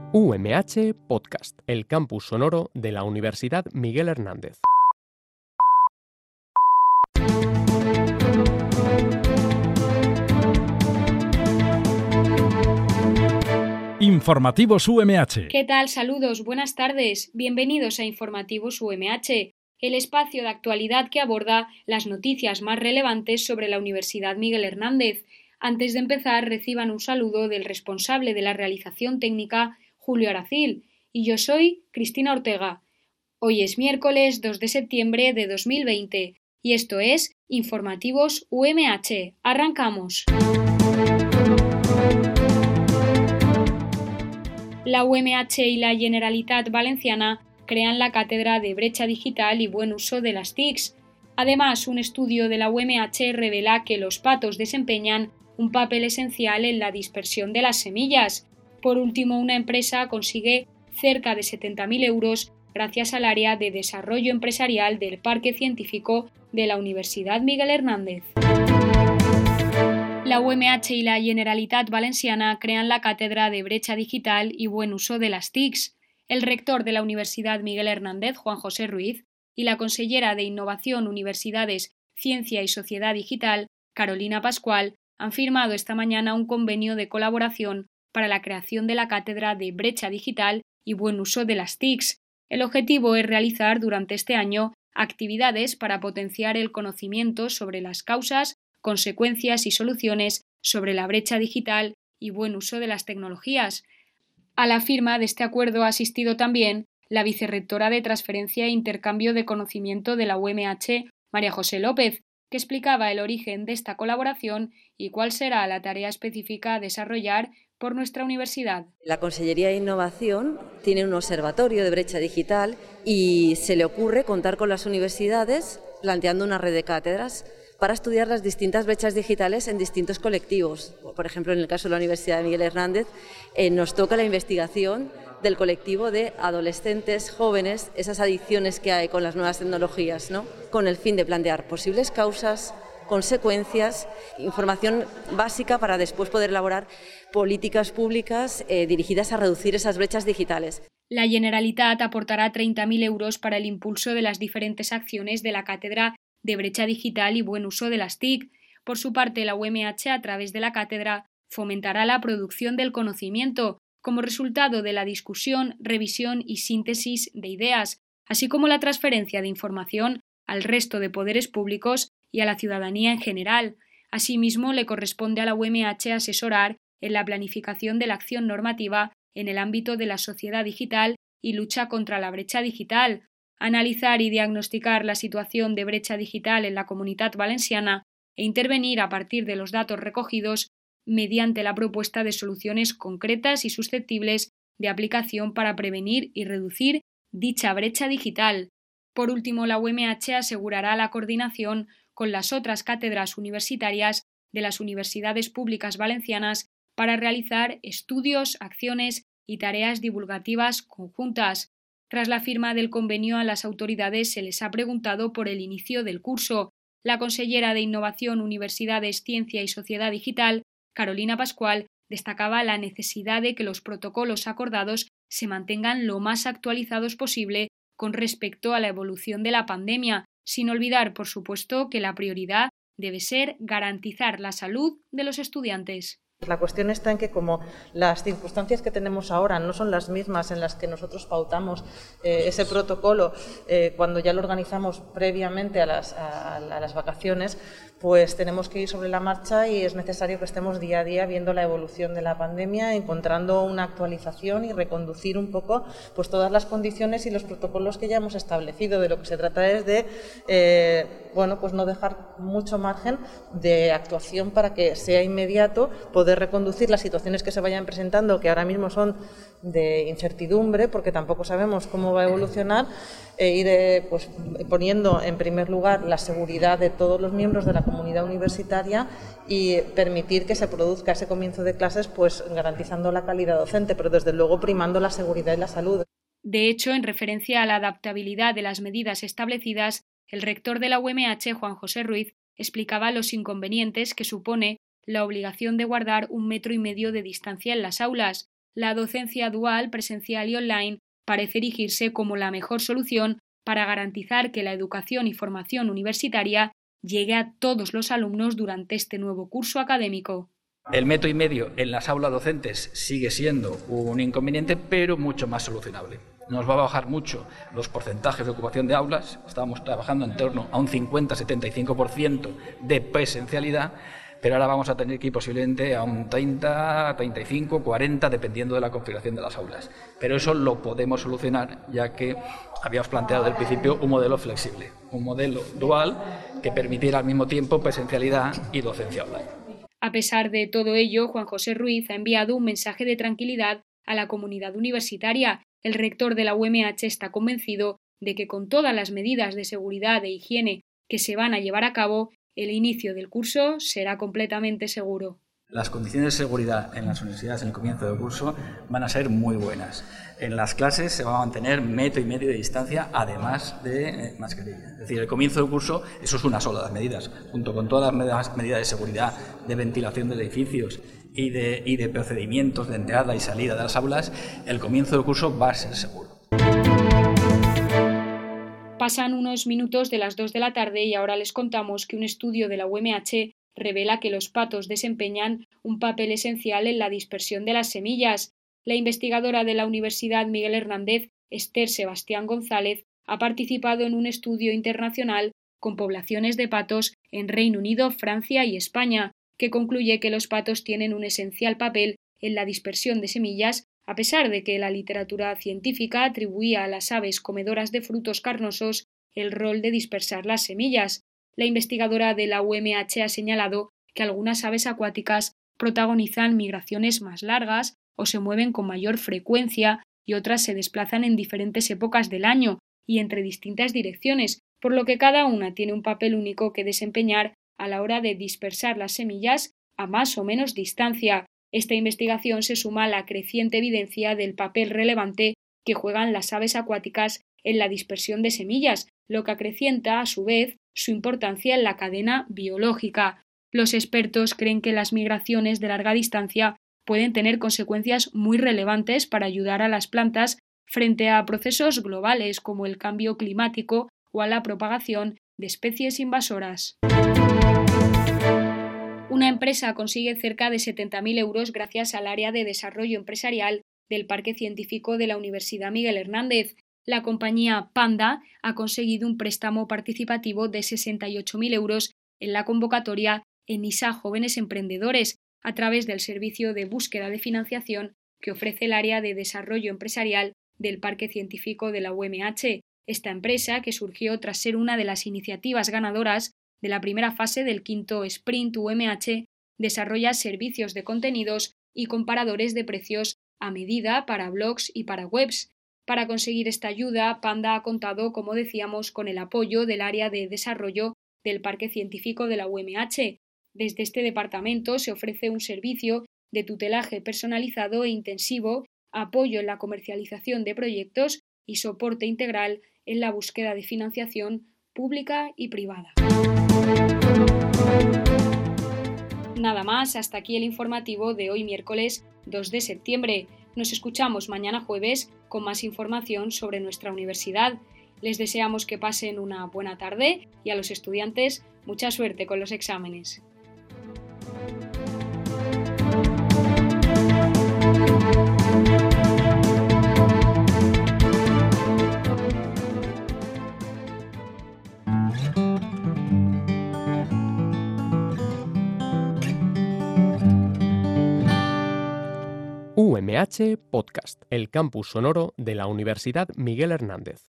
UMH Podcast, el campus sonoro de la Universidad Miguel Hernández. Informativos UMH. ¿Qué tal? Saludos, buenas tardes. Bienvenidos a Informativos UMH, el espacio de actualidad que aborda las noticias más relevantes sobre la Universidad Miguel Hernández. Antes de empezar, reciban un saludo del responsable de la realización técnica, Julio Aracil, y yo soy Cristina Ortega. Hoy es miércoles 2 de septiembre de 2020 y esto es Informativos UMH. ¡Arrancamos! La UMH y la Generalitat Valenciana crean la Cátedra de Brecha Digital y Buen Uso de las TICs. Además, un estudio de la UMH revela que los patos desempeñan un papel esencial en la dispersión de las semillas. Por último, una empresa consigue cerca de 70.000 euros gracias al área de desarrollo empresarial del Parque Científico de la Universidad Miguel Hernández. La UMH y la Generalitat Valenciana crean la Cátedra de Brecha Digital y Buen Uso de las TICs. El rector de la Universidad Miguel Hernández, Juan José Ruiz, y la consellera de Innovación, Universidades, Ciencia y Sociedad Digital, Carolina Pascual, han firmado esta mañana un convenio de colaboración para la creación de la Cátedra de Brecha Digital y Buen Uso de las TICs. El objetivo es realizar durante este año actividades para potenciar el conocimiento sobre las causas, consecuencias y soluciones sobre la brecha digital y buen uso de las tecnologías. A la firma de este acuerdo ha asistido también la vicerrectora de Transferencia e Intercambio de Conocimiento de la UMH, María José López, que explicaba el origen de esta colaboración y cuál será la tarea específica a desarrollar por nuestra universidad. La Consellería de Innovación tiene un observatorio de brecha digital y se le ocurre contar con las universidades planteando una red de cátedras para estudiar las distintas brechas digitales en distintos colectivos. Por ejemplo, en el caso de la Universidad de Miguel Hernández, nos toca la investigación del colectivo de adolescentes, jóvenes, esas adicciones que hay con las nuevas tecnologías, ¿no? Con el fin de plantear posibles causas, consecuencias, información básica para después poder elaborar políticas públicas dirigidas a reducir esas brechas digitales. La Generalitat aportará 30.000 euros para el impulso de las diferentes acciones de la Cátedra de Brecha Digital y Buen Uso de las TIC. Por su parte, la UMH, a través de la cátedra, fomentará la producción del conocimiento como resultado de la discusión, revisión y síntesis de ideas, así como la transferencia de información al resto de poderes públicos y a la ciudadanía en general. Asimismo, le corresponde a la UMH asesorar en la planificación de la acción normativa en el ámbito de la sociedad digital y lucha contra la brecha digital, analizar y diagnosticar la situación de brecha digital en la Comunitat Valenciana e intervenir a partir de los datos recogidos mediante la propuesta de soluciones concretas y susceptibles de aplicación para prevenir y reducir dicha brecha digital. Por último, la UMH asegurará la coordinación con las otras cátedras universitarias de las universidades públicas valencianas para realizar estudios, acciones y tareas divulgativas conjuntas. Tras la firma del convenio, a las autoridades se les ha preguntado por el inicio del curso. La consellera de Innovación, Universidades, Ciencia y Sociedad Digital, Carolina Pascual, destacaba la necesidad de que los protocolos acordados se mantengan lo más actualizados posible con respecto a la evolución de la pandemia, sin olvidar, por supuesto, que la prioridad debe ser garantizar la salud de los estudiantes. La cuestión está en que como las circunstancias que tenemos ahora no son las mismas en las que nosotros pautamos ese protocolo cuando ya lo organizamos previamente a las vacaciones, pues tenemos que ir sobre la marcha y es necesario que estemos día a día viendo la evolución de la pandemia, encontrando una actualización y reconducir un poco pues todas las condiciones y los protocolos que ya hemos establecido. De lo que se trata es de pues no dejar mucho margen de actuación para que sea inmediato poder reconducir las situaciones que se vayan presentando, que ahora mismo son de incertidumbre porque tampoco sabemos cómo va a evolucionar, ir poniendo en primer lugar la seguridad de todos los miembros de la comunidad universitaria y permitir que se produzca ese comienzo de clases pues garantizando la calidad docente, pero desde luego primando la seguridad y la salud. De hecho, en referencia a la adaptabilidad de las medidas establecidas, el rector de la UMH, Juan José Ruiz, explicaba los inconvenientes que supone la obligación de guardar 1,5 metros de distancia en las aulas, la docencia dual, presencial y online parece erigirse como la mejor solución para garantizar que la educación y formación universitaria llegue a todos los alumnos durante este nuevo curso académico. El metro y medio en las aulas docentes sigue siendo un inconveniente, pero mucho más solucionable. Nos va a bajar mucho los porcentajes de ocupación de aulas. Estábamos trabajando en torno a un 50-75% de presencialidad, pero ahora vamos a tener que ir posiblemente a un 30, 35, 40, dependiendo de la configuración de las aulas. Pero eso lo podemos solucionar, ya que habíamos planteado desde el principio un modelo flexible, un modelo dual que permitiera al mismo tiempo presencialidad y docencia online. A pesar de todo ello, Juan José Ruiz ha enviado un mensaje de tranquilidad a la comunidad universitaria. El rector de la UMH está convencido de que con todas las medidas de seguridad e higiene que se van a llevar a cabo, el inicio del curso será completamente seguro. Las condiciones de seguridad en las universidades en el comienzo del curso van a ser muy buenas. En las clases se va a mantener 1,5 metros de distancia, además de mascarilla. Es decir, el comienzo del curso, eso es una sola de las medidas, junto con todas las medidas de seguridad, de ventilación de edificios y de procedimientos de entrada y salida de las aulas, el comienzo del curso va a ser seguro. Pasan unos minutos de las 2 de la tarde y ahora les contamos que un estudio de la UMH revela que los patos desempeñan un papel esencial en la dispersión de las semillas. La investigadora de la Universidad Miguel Hernández, Esther Sebastián González, ha participado en un estudio internacional con poblaciones de patos en Reino Unido, Francia y España, que concluye que los patos tienen un esencial papel en la dispersión de semillas, a pesar de que la literatura científica atribuía a las aves comedoras de frutos carnosos el rol de dispersar las semillas. La investigadora de la UMH ha señalado que algunas aves acuáticas protagonizan migraciones más largas o se mueven con mayor frecuencia y otras se desplazan en diferentes épocas del año y entre distintas direcciones, por lo que cada una tiene un papel único que desempeñar a la hora de dispersar las semillas a más o menos distancia. Esta investigación se suma a la creciente evidencia del papel relevante que juegan las aves acuáticas en la dispersión de semillas, lo que acrecienta, a su vez, su importancia en la cadena biológica. Los expertos creen que las migraciones de larga distancia pueden tener consecuencias muy relevantes para ayudar a las plantas frente a procesos globales como el cambio climático o a la propagación de especies invasoras. Una empresa consigue cerca de 70.000 euros gracias al área de desarrollo empresarial del Parque Científico de la Universidad Miguel Hernández. La compañía Panda ha conseguido un préstamo participativo de 68.000 euros en la convocatoria ENISA Jóvenes Emprendedores, a través del servicio de búsqueda de financiación que ofrece el área de desarrollo empresarial del Parque Científico de la UMH. Esta empresa, que surgió tras ser una de las iniciativas ganadoras de la primera fase del quinto Sprint UMH, desarrolla servicios de contenidos y comparadores de precios a medida para blogs y para webs. Para conseguir esta ayuda, Panda ha contado, como decíamos, con el apoyo del área de desarrollo del Parque Científico de la UMH. Desde este departamento se ofrece un servicio de tutelaje personalizado e intensivo, apoyo en la comercialización de proyectos y soporte integral en la búsqueda de financiación pública y privada. Nada más, hasta aquí el informativo de hoy miércoles 2 de septiembre. Nos escuchamos mañana jueves con más información sobre nuestra universidad. Les deseamos que pasen una buena tarde y a los estudiantes mucha suerte con los exámenes. UMH Podcast, el campus sonoro de la Universidad Miguel Hernández.